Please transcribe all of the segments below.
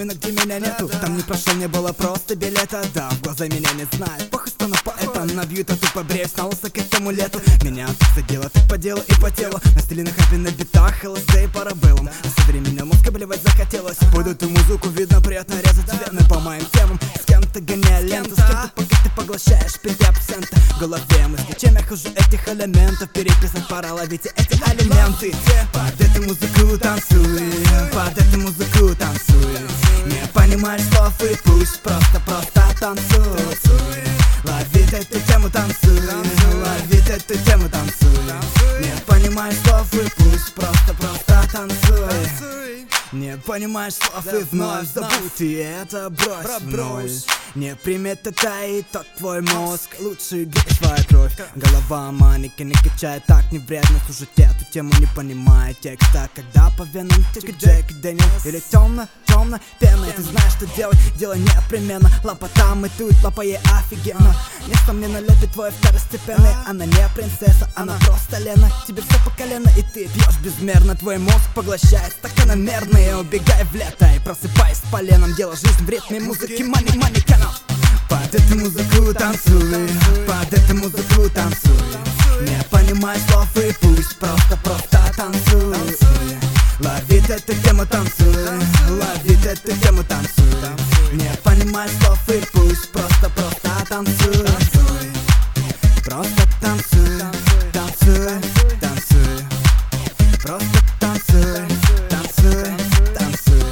но где меня нету. Там не прошел, не было просто билета. Да, в глаза меня не знают, похуй стану поэтом. Набью тату, побреюсь на лысо к этому лету. Меня так задело, так по делу и по телу. На стиле на хапе, на битах, ЛСД и парабеллум. А со временем мозга блевать захотелось. Под эту музыку видно приятно резать вены по моим темам. С кем-то гоняя ленту, с кем-то пока ты поглощаешь пинты абсента. В голове мысли, чем я хожу этих элементов. Переписать пора, ловите эти элементы. Под эту музыку танцуй, под эту музыку танцуй. Не понимаешь слов и пусть просто танцуй. Ловить эту тему, танцуй, ловить эту тему, танцуй. Не понимаешь слов и пусть просто танцуй. Не понимаешь слов и вновь забудь, и это брось в ноль. Не примет это и тот твой мозг, лучше грей свою кровь. Голова маники не качает, так не вредно слушать эту тему, не понимая текста. Когда по венам течет Джек и Дэниел, или темно пена, ты знаешь, что делать, делай непременно. Лампа там и тут, лампа ей офигенно. Несомненно лепит твой второстепенный. Она не принцесса, она просто Лена. Тебе все по колено и ты пьешь безмерно. Твой мозг поглощает стаканомерные. Убегай в лето и просыпаясь с поленом. Дело жизнь в ритме музыки, мани канал. Под эту музыку танцуй, под эту музыку танцуй. Не понимаешь слов и пусть просто танцуй. Ловить эту тему, танцуй, ловить эту тему, танцуй. Не понимаешь слов и пусть просто танцуй. Просто танцуй, танцуй, танцуй. Просто танцуй, танцуй, танцуй.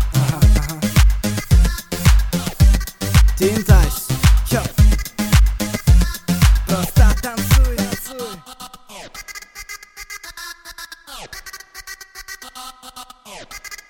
Тин Тайс, йо. Просто танцуй, танцуй.